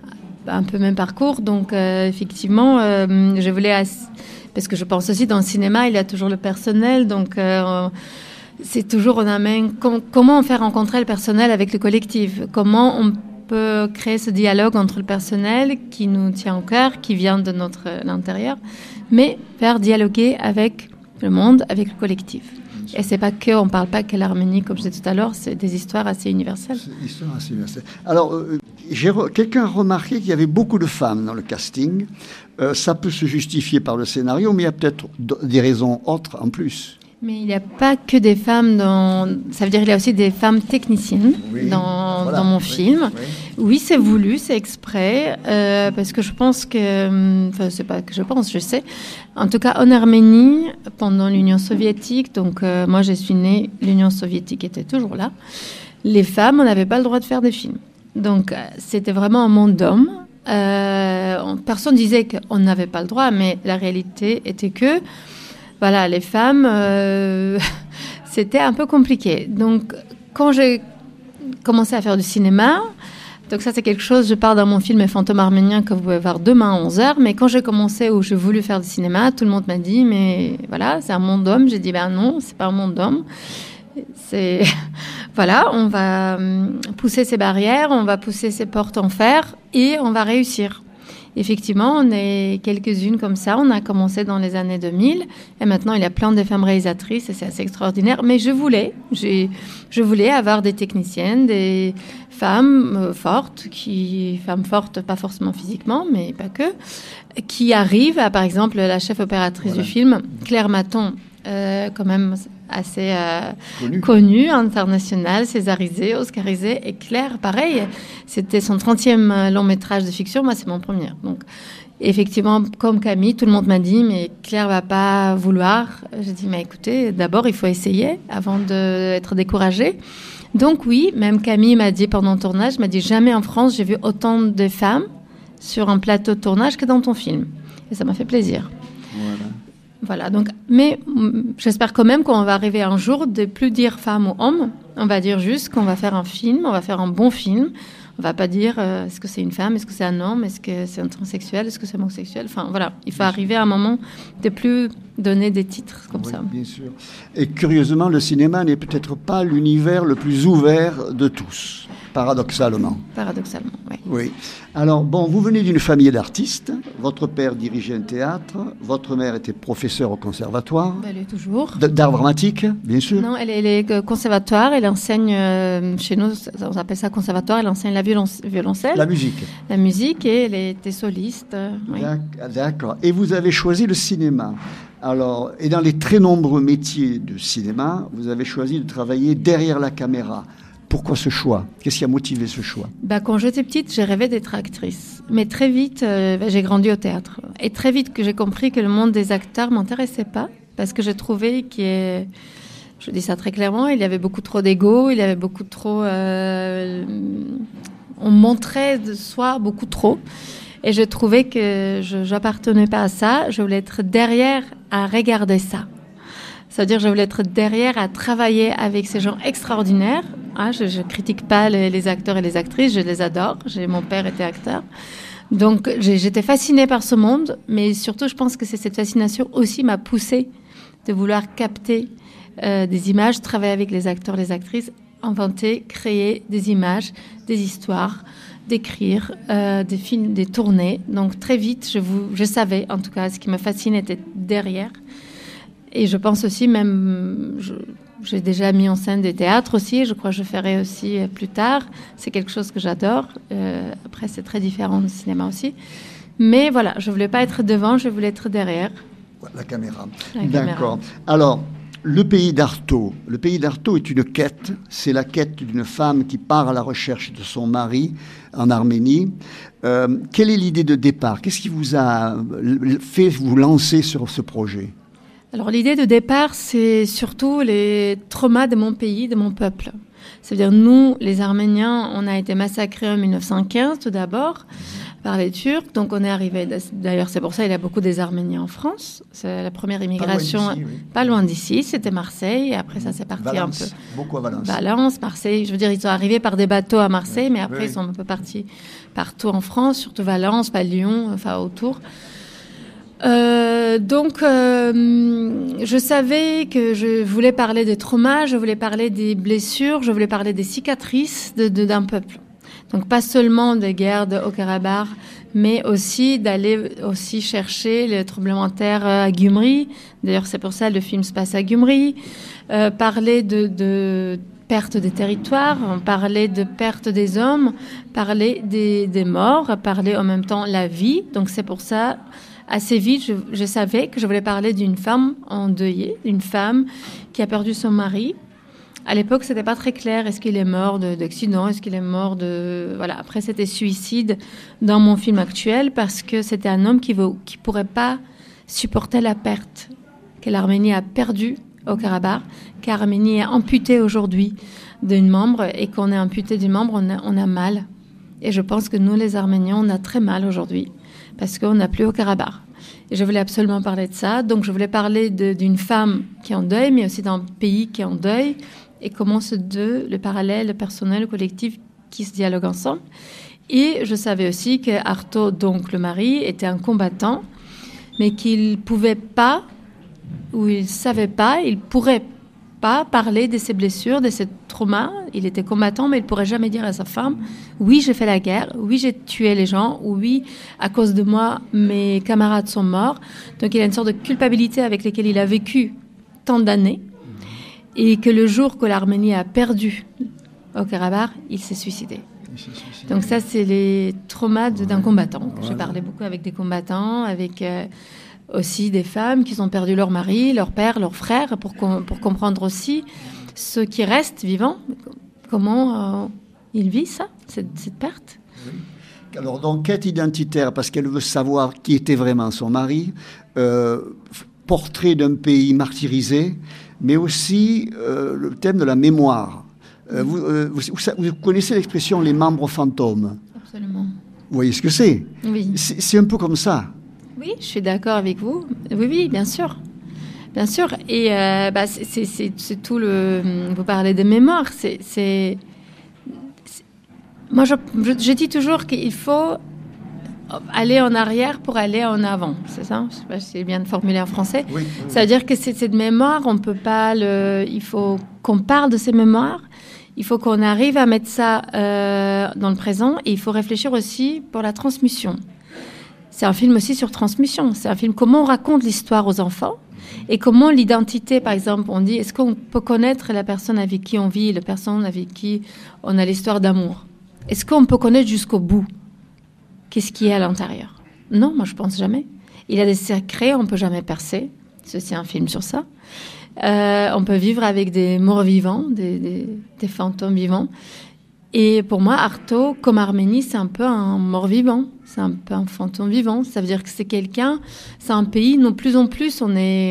un peu même parcours. Donc, euh, effectivement, euh, je voulais... Ass- Parce que je pense aussi dans le cinéma, il y a toujours le personnel. Donc, euh, c'est toujours, on amène, com- comment on fait rencontrer le personnel avec le collectif? Comment on peut créer ce dialogue entre le personnel qui nous tient au cœur, qui vient de notre l'intérieur, mais faire dialoguer avec le monde, avec le collectif. Et c'est pas que, on parle pas que l'Arménie, comme je disais tout à l'heure, c'est des histoires assez universelles. C'est des histoires assez universelles. Alors, euh, j'ai re- quelqu'un a remarqué qu'il y avait beaucoup de femmes dans le casting. Euh, ça peut se justifier par le scénario, mais il y a peut-être d- des raisons autres en plus. Mais il n'y a pas que des femmes dans... Ça veut dire qu'il y a aussi des femmes techniciennes Oui, dans, voilà, dans mon oui, film. oui. Oui, c'est voulu, c'est exprès, euh, parce que je pense que... Enfin, c'est pas que je pense, je sais. En tout cas, en Arménie, pendant l'Union soviétique, donc euh, moi je suis née, l'Union soviétique était toujours là, les femmes, on n'avait pas le droit de faire des films. Donc, euh, c'était vraiment un monde d'hommes. Euh, on- personne disait qu'on n'avait pas le droit, mais la réalité était que... Voilà, les femmes, euh, c'était un peu compliqué. Donc, quand j'ai commencé à faire du cinéma, donc ça c'est quelque chose, je parle dans mon film Fantôme arménien que vous pouvez voir demain à onze heures, mais quand j'ai commencé où j'ai voulu faire du cinéma, tout le monde m'a dit, mais voilà, c'est un monde d'hommes. J'ai dit, ben non, c'est pas un monde d'hommes. C'est, voilà, on va pousser ces barrières, on va pousser ces portes en fer et on va réussir. Effectivement, on est quelques-unes comme ça. On a commencé dans les années deux mille et maintenant il y a plein de femmes réalisatrices et c'est assez extraordinaire. Mais je voulais, j'ai, je voulais avoir des techniciennes, des femmes euh, fortes, qui, femmes fortes, pas forcément physiquement, mais pas que, qui arrivent à, par exemple, la chef opératrice Voilà. du film, Claire Maton, euh, quand même assez euh, Connue. connue, internationale, césarisée, oscarisée. Et Claire, pareil, c'était son trentième long métrage de fiction. Moi, c'est mon premier. Donc, effectivement, comme Camille, tout le monde m'a dit, mais Claire va pas vouloir. J'ai dit, mais écoutez, d'abord, il faut essayer avant d'être découragée. Donc oui, même Camille m'a dit pendant le tournage, m'a dit, jamais en France, j'ai vu autant de femmes sur un plateau de tournage que dans ton film. Et ça m'a fait plaisir. Voilà. Voilà, donc, mais mm, j'espère quand même qu'on va arriver un jour de plus dire femme ou homme. On va dire juste qu'on va faire un film, on va faire un bon film. On va pas dire euh, est-ce que c'est une femme, est-ce que c'est un homme, est-ce que c'est un transsexuel, est-ce que c'est homosexuel. Enfin voilà, il faut arriver à un moment de plus donner des titres comme Oui, ça. bien sûr. Et curieusement, le cinéma n'est peut-être pas l'univers le plus ouvert de tous, paradoxalement. Paradoxalement, oui. Oui. Alors, bon, vous venez d'une famille d'artistes. Votre père dirigeait un théâtre. Votre mère était professeure au conservatoire. Ben, elle est toujours. D- D'art dramatique, bien sûr. Non, elle est, elle est euh, conservatoire, elle enseigne, euh, chez nous, ça- on appelle ça conservatoire, elle enseigne la violon- violoncelle, La la, musique. musique, et elle était soliste. euh, oui. D'ac- D'accord. Et vous avez choisi le cinéma. Alors, et dans les très nombreux métiers de cinéma, vous avez choisi de travailler derrière la caméra. Pourquoi ce choix? Qu'est-ce qui a motivé ce choix? Bah, quand j'étais petite, j'ai rêvé d'être actrice. Mais très vite, euh, bah, j'ai grandi au théâtre. Et très vite que j'ai compris que le monde des acteurs m'intéressait pas, parce que j'ai trouvé qu'il y a, je dis ça très clairement, il y avait beaucoup trop d'ego, il y avait beaucoup trop, euh, on montrait de soi beaucoup trop. Et je trouvais que je n'appartenais pas à ça. Je voulais être derrière à regarder ça. C'est-à-dire, je voulais être derrière à travailler avec ces gens extraordinaires. Hein, je ne critique pas les, les acteurs et les actrices, je les adore. J'ai, mon père était acteur. Donc, j'ai, j'étais fascinée par ce monde, mais surtout, je pense que c'est cette fascination aussi m'a poussée de vouloir capter euh, des images, travailler avec les acteurs, les actrices, inventer, créer des images, des histoires, d'écrire, euh, des films, des tournées. Donc, très vite, je, vous, je savais, en tout cas, ce qui me fascinait était derrière. Et je pense aussi, même, je, j'ai déjà mis en scène des théâtres aussi, je crois que je ferai aussi plus tard. C'est quelque chose que j'adore. Euh, après, c'est très différent du cinéma aussi. Mais voilà, je ne voulais pas être devant, je voulais être derrière. La caméra. La D'accord. caméra. Alors, le pays d'Artaud. Le pays d'Artaud est une quête. C'est la quête d'une femme qui part à la recherche de son mari en Arménie. Euh, quelle est l'idée de départ? Qu'est-ce qui vous a fait vous lancer sur ce projet? Alors l'idée de départ, c'est surtout les traumas de mon pays, de mon peuple. C'est-à-dire nous, les Arméniens, on a été massacrés en mille neuf cent quinze tout d'abord par les Turcs. Donc on est arrivé, d'ailleurs c'est pour ça qu'il y a beaucoup des Arméniens en France. C'est la première immigration, pas loin d'ici, oui. Pas loin d'ici, c'était Marseille. Et après ça c'est parti Valence, un peu. Beaucoup à Valence. Valence, Marseille. Je veux dire, ils sont arrivés par des bateaux à Marseille, mais après oui. Ils sont un peu partis partout en France, surtout Valence, pas Lyon, enfin autour. Euh, donc, euh, je savais que je voulais parler des traumas, je voulais parler des blessures, je voulais parler des cicatrices de, de, d'un peuple. Donc, pas seulement des guerres de Haut-Karabakh, mais aussi d'aller aussi chercher le tremblement de terre à Gyumri. D'ailleurs, c'est pour ça que le film se passe à Gyumri. Euh, parler de, de perte des territoires, parler de perte des hommes, parler des, des morts, parler en même temps la vie. Donc, c'est pour ça... Assez vite, je, je savais que je voulais parler d'une femme endeuillée, d'une femme qui a perdu son mari. À l'époque, c'était pas très clair. Est-ce qu'il est mort de, d'accident? Est-ce qu'il est mort de... Voilà. Après, c'était suicide dans mon film actuel parce que c'était un homme qui ne qui pourrait pas supporter la perte que l'Arménie a perdue au Karabakh, car l'Arménie est amputée aujourd'hui d'une membre et qu'on est amputé d'une membre, on a, on a mal. Et je pense que nous, les Arméniens, on a très mal aujourd'hui. Parce qu'on n'a plus au Karabakh. Et je voulais absolument parler de ça. Donc, je voulais parler de, d'une femme qui est en deuil, mais aussi d'un pays qui est en deuil, et comment ces deux, le parallèle, le personnel, le collectif, qui se dialoguent ensemble. Et je savais aussi que Artaud, donc le mari, était un combattant, mais qu'il ne pouvait pas, ou il ne savait pas, il ne pourrait pas parler de ses blessures, de ses traumas. Il était combattant, mais il ne pourrait jamais dire à sa femme « Oui, j'ai fait la guerre. Oui, j'ai tué les gens. Oui, à cause de moi, mes camarades sont morts. » Donc, il a une sorte de culpabilité avec laquelle il a vécu tant d'années. Et que le jour que l'Arménie a perdu au Karabakh, il s'est suicidé. Donc ça, c'est les traumas de, d'un combattant. J'ai parlé beaucoup avec des combattants, avec... Euh, aussi des femmes qui ont perdu leur mari, leur père, leur frère, pour, com- pour comprendre aussi ceux qui restent vivants, comment euh, ils vivent ça, cette, cette perte. Oui. Alors, donc, quête identitaire, parce qu'elle veut savoir qui était vraiment son mari, euh, portrait d'un pays martyrisé, mais aussi euh, le thème de la mémoire. Euh, vous, euh, vous, vous connaissez l'expression « les membres fantômes ». Absolument. Vous voyez ce que c'est? Oui. C'est, c'est un peu comme ça. Oui, je suis d'accord avec vous. Oui, oui, bien sûr. Bien sûr. Et euh, bah, c'est, c'est, c'est, c'est tout le... Vous parlez de mémoire. C'est, c'est, c'est... Moi, je, je, je dis toujours qu'il faut aller en arrière pour aller en avant. C'est ça? Je ne sais pas si c'est bien de formuler en français. Oui, oui, ça veut dire que c'est, cette mémoire, on peut pas le... Il faut qu'on parle de ces mémoires. Il faut qu'on arrive à mettre ça euh, dans le présent. Et il faut réfléchir aussi pour la transmission. C'est un film aussi sur transmission. C'est un film comment on raconte l'histoire aux enfants et comment l'identité, par exemple, on dit, est-ce qu'on peut connaître la personne avec qui on vit, la personne avec qui on a l'histoire d'amour? Est-ce qu'on peut connaître jusqu'au bout qu'est-ce qui est à l'intérieur? Non, moi je pense jamais. Il y a des secrets, on peut jamais percer. C'est un film sur ça. Euh, on peut vivre avec des morts vivants, des, des, des fantômes vivants. Et pour moi, Artaud, comme Arménie, c'est un peu un mort-vivant. C'est un peu un fantôme vivant. Ça veut dire que c'est quelqu'un, c'est un pays, non, plus en plus, on est,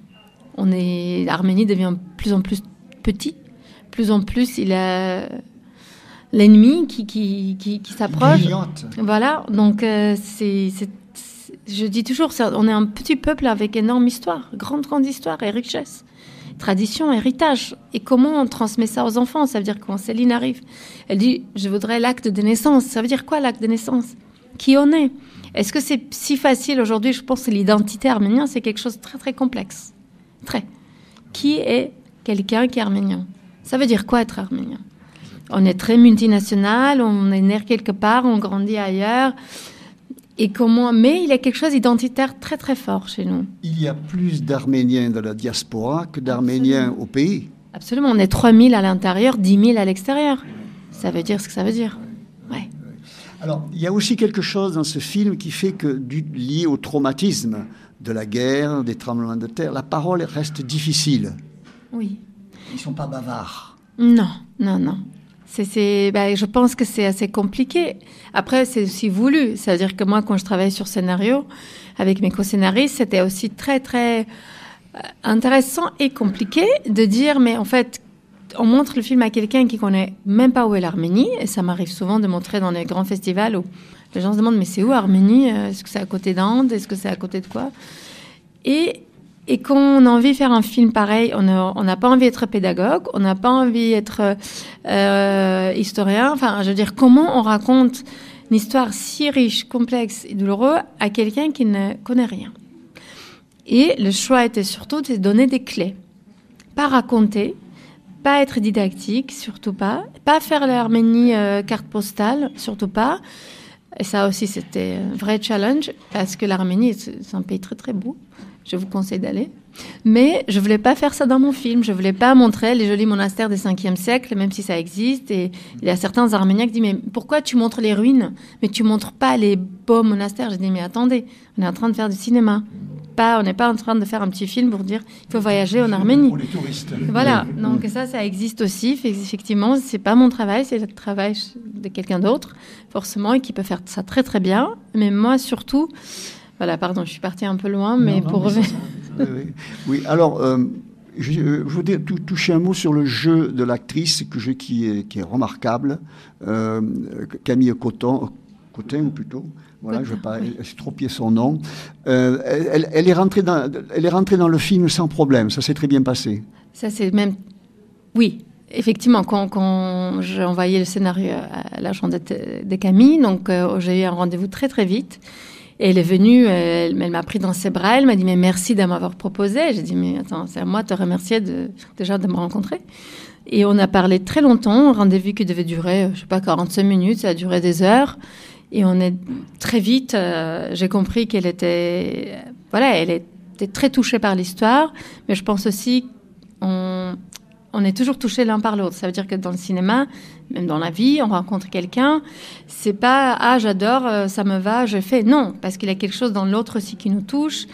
on est, l'Arménie devient plus en plus petit. Plus en plus, il a, l'ennemi qui, qui, qui, qui s'approche. Grignote. Voilà, donc euh, c'est, c'est, c'est, je dis toujours, c'est, on est un petit peuple avec énorme histoire, grande, grande histoire et richesse, tradition, héritage. Et comment on transmet ça aux enfants? Ça veut dire quand Céline arrive, elle dit, je voudrais l'acte de naissance. Ça veut dire quoi l'acte de naissance? Qui on est? Est-ce que c'est si facile aujourd'hui? Je pense que l'identité arménienne, c'est quelque chose de très, très complexe. Très. Qui est quelqu'un qui est arménien? Ça veut dire quoi être arménien? On est très multinational, on est né quelque part, on grandit ailleurs. Et comment... Mais il y a quelque chose d'identitaire très, très fort chez nous. Il y a plus d'Arméniens dans la diaspora que d'Arméniens Absolument. Au pays. Absolument. On est trois mille à l'intérieur, dix mille à l'extérieur. Ça veut dire ce que ça veut dire. Ouais. Alors, il y a aussi quelque chose dans ce film qui fait que, du, lié au traumatisme de la guerre, des tremblements de terre, la parole reste difficile. Oui. Ils ne sont pas bavards. Non, non, non. C'est, c'est, ben, je pense que c'est assez compliqué. Après, c'est aussi voulu. C'est-à-dire que moi, quand je travaillais sur scénario, avec mes co-scénaristes, c'était aussi très, très intéressant et compliqué de dire, mais en fait, on montre le film à quelqu'un qui connaît même pas où est l'Arménie. Et ça m'arrive souvent de montrer dans les grands festivals où les gens se demandent, mais c'est où Arménie? Est-ce que c'est à côté d'Inde? Est-ce que c'est à côté de quoi? Et... Et quand on a envie de faire un film pareil, on n'a pas envie d'être pédagogue, on n'a pas envie d'être euh, historien. Enfin, je veux dire, comment on raconte une histoire si riche, complexe et douloureuse à quelqu'un qui ne connaît rien? Et le choix était surtout de donner des clés. Pas raconter, pas être didactique, surtout pas. Pas faire l'Arménie euh, carte postale, surtout pas. Et ça aussi, c'était un vrai challenge, parce que l'Arménie, c'est un pays très, très beau. Je vous conseille d'aller. Mais je voulais pas faire ça dans mon film. Je voulais pas montrer les jolis monastères du cinquième siècle, même si ça existe. Et il y a certains Arméniens qui disent, mais pourquoi tu montres les ruines, mais tu montres pas les beaux monastères? Je dis, mais attendez, on est en train de faire du cinéma. Pas, on n'est pas en train de faire un petit film pour dire, il faut voyager en Arménie. Pour les touristes. Voilà. Donc ça, ça existe aussi. Effectivement, c'est pas mon travail, c'est le travail de quelqu'un d'autre, forcément, et qui peut faire ça très, très bien. Mais moi, surtout, voilà, pardon, je suis partie un peu loin, mais non, non, pour revenir... oui, oui. oui, alors, euh, je, je voudrais toucher un mot sur le jeu de l'actrice que je, qui, est, qui est remarquable, euh, Camille Cotin, Cotin plutôt, voilà, je pas estropier son nom. Euh, elle, elle, est rentrée dans, elle est rentrée dans le film sans problème, ça s'est très bien passé. Ça, c'est même... Oui, effectivement, quand, quand j'ai envoyé le scénario à l'agent de, de Camille, donc euh, j'ai eu un rendez-vous très, très vite. Et elle est venue, elle, elle m'a pris dans ses bras, elle m'a dit, mais merci de m'avoir proposé. J'ai dit, mais attends, c'est à moi de te remercier de, déjà de me rencontrer. Et on a parlé très longtemps, un rendez-vous qui devait durer, je sais pas, quarante-cinq minutes, ça a duré des heures. Et on est très vite, euh, j'ai compris qu'elle était, voilà, elle était très touchée par l'histoire, mais je pense aussi on, on est toujours touchés l'un par l'autre. Ça veut dire que dans le cinéma, même dans la vie, on rencontre quelqu'un, c'est pas « Ah, j'adore, ça me va, je fais ». Non, parce qu'il y a quelque chose dans l'autre aussi qui nous touche.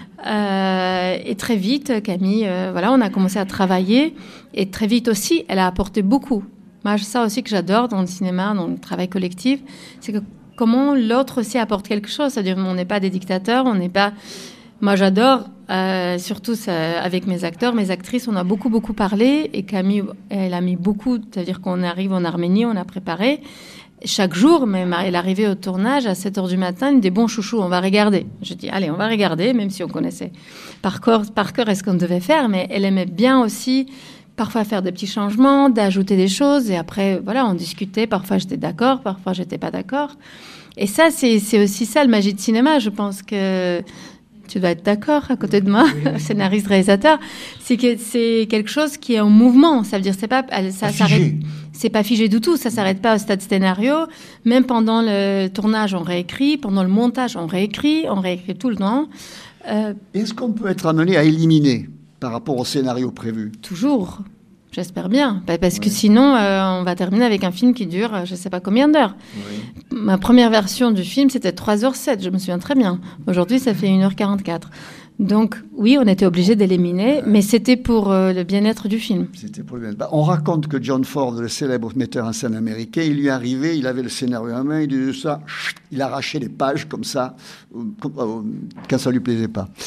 Euh, et très vite, Camille, euh, voilà, on a commencé à travailler. Et très vite aussi, elle a apporté beaucoup. Moi, c'est ça aussi que j'adore dans le cinéma, dans le travail collectif, c'est que comment l'autre aussi apporte quelque chose. C'est-à-dire on n'est pas des dictateurs, on n'est pas... Moi, j'adore, euh, surtout ça, avec mes acteurs, mes actrices, on a beaucoup, beaucoup parlé. Et Camille, elle a mis beaucoup, c'est-à-dire qu'on arrive en Arménie, on a préparé. Chaque jour, même, elle arrivait au tournage à sept heures du matin, elle me dit « Bon, chouchou, on va regarder ». Je dis « Allez, on va regarder », même si on connaissait par cœur, par cœur est-ce qu'on devait faire. Mais elle aimait bien aussi parfois faire des petits changements, d'ajouter des choses. Et après, voilà, on discutait. Parfois, j'étais d'accord, parfois, j'étais pas d'accord. Et ça, c'est, c'est aussi ça, le magie de cinéma. Je pense que... Tu dois être d'accord à côté de moi, scénariste, réalisateur. C'est que c'est quelque chose qui est en mouvement. Ça veut dire c'est pas ça s'arrête. C'est pas figé du tout. Ça s'arrête pas au stade scénario. Même pendant le tournage, on réécrit. Pendant le montage, on réécrit. On réécrit tout le temps. Euh, Est-ce qu'on peut être amené à éliminer par rapport au scénario prévu? Toujours. J'espère bien, parce que oui. sinon, euh, on va terminer avec un film qui dure je ne sais pas combien d'heures. Oui. Ma première version du film, c'était trois heures sept, je me souviens très bien. Aujourd'hui, ça fait une heure quarante-quatre. Donc, oui, on était obligé d'éliminer, euh, mais c'était pour euh, le bien-être du film. C'était pour le bien-être. Bah, on raconte que John Ford, le célèbre metteur en scène américain, il lui est arrivé, il avait le scénario en main, il disait ça, chut, il arrachait les pages comme ça, quand ça ne lui plaisait pas.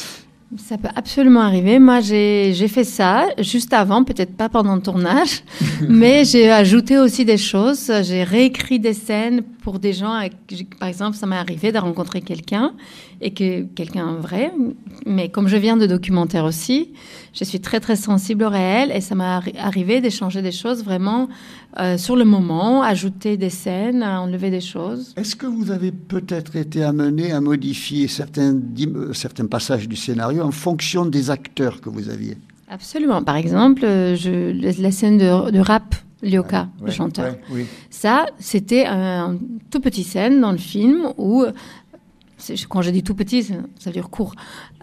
Ça peut absolument arriver. Moi, j'ai, j'ai fait ça juste avant, peut-être pas pendant le tournage, mais j'ai ajouté aussi des choses. J'ai réécrit des scènes pour des gens. Avec, par exemple, ça m'est arrivé de rencontrer quelqu'un, et que quelqu'un vrai, mais comme je viens de documentaire aussi, je suis très, très sensible au réel, et ça m'est arri- arrivé d'échanger des choses vraiment euh, sur le moment, ajouter des scènes, enlever des choses. Est-ce que vous avez peut-être été amené à modifier certains, dim- certains passages du scénario en fonction des acteurs que vous aviez? Absolument. Par exemple, euh, je, la scène de, de rap, Lyoka, Ouais, le chanteur. ouais, oui. Ça, c'était un tout petit scène dans le film où, c'est- quand je dis tout petit, ça ça veut dire court.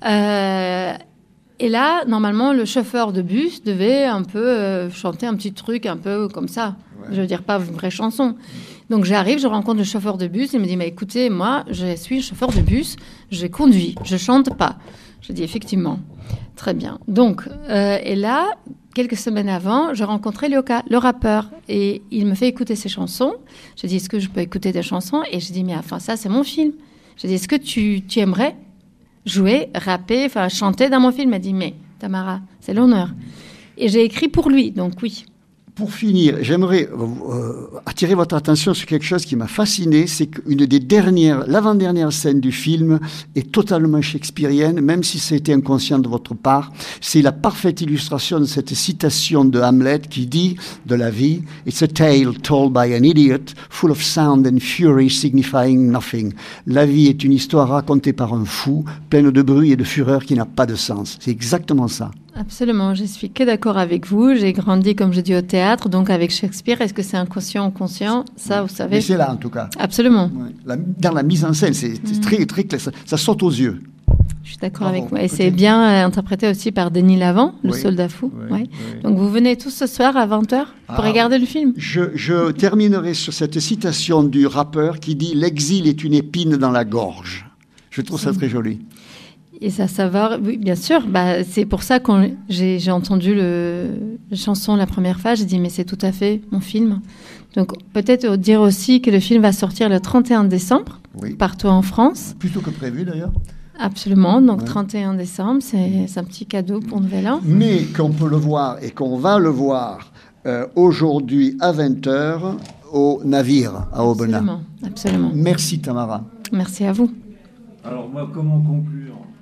Euh, et là, normalement, le chauffeur de bus devait un peu euh, chanter un petit truc un peu comme ça. Ouais. Je veux dire, pas une vraie chanson. Donc j'arrive, je rencontre le chauffeur de bus, il me dit, mais écoutez, moi, je suis chauffeur de bus, je conduis, je chante pas. Je dis, effectivement, très bien. Donc, euh, et là, quelques semaines avant, je rencontrais Lyoka, le rappeur, et il me fait écouter ses chansons. Je dis, est-ce que je peux écouter des chansons? Et je dis, mais enfin, ça, c'est mon film. Je dis, est-ce que tu, tu aimerais jouer, rapper, enfin, chanter dans mon film? Il m'a dit, mais Tamara, c'est l'honneur. Et j'ai écrit pour lui, donc oui. Pour finir, j'aimerais euh, attirer votre attention sur quelque chose qui m'a fasciné, c'est qu'une des dernières, l'avant-dernière scène du film est totalement shakespearienne, même si c'était inconscient de votre part. C'est la parfaite illustration de cette citation de Hamlet qui dit de la vie, « It's a tale told by an idiot, full of sound and fury, signifying nothing. » La vie est une histoire racontée par un fou, pleine de bruit et de fureur qui n'a pas de sens. C'est exactement ça. Absolument, je suis que d'accord avec vous. J'ai grandi, comme je dis, au théâtre, donc avec Shakespeare. Est-ce que c'est inconscient ou conscient? Ça, vous savez. Mais c'est là, en tout cas. Absolument. Ouais. La- dans la mise en scène, c'est c'est très, très clair. Ça, ça saute aux yeux. Je suis d'accord Bravo. avec vous. Et Écoutez. c'est bien euh, interprété aussi par Denis Lavant, le Oui. soldat fou. Oui, Ouais. oui. Donc vous venez tous ce soir à vingt heures pour Ah. regarder le film. Je, je terminerai sur cette citation du rappeur qui dit « L'exil est une épine dans la gorge ». Je trouve ça très joli. Et ça savoir, oui, bien sûr. Bah, c'est pour ça quand j'ai, j'ai entendu le, la chanson la première fois, j'ai dit mais c'est tout à fait mon film. Donc peut-être dire aussi que le film va sortir le trente et un décembre Oui. partout en France. Plus tôt que prévu d'ailleurs. Absolument. Donc Ouais. trente et un décembre, c'est, c'est un petit cadeau pour Nouvel An. Mais qu'on peut le voir et qu'on va le voir euh, aujourd'hui à vingt heures au navire à Aubenas. Absolument. Absolument. Merci Tamara. Merci à vous. Alors moi, comment conclure?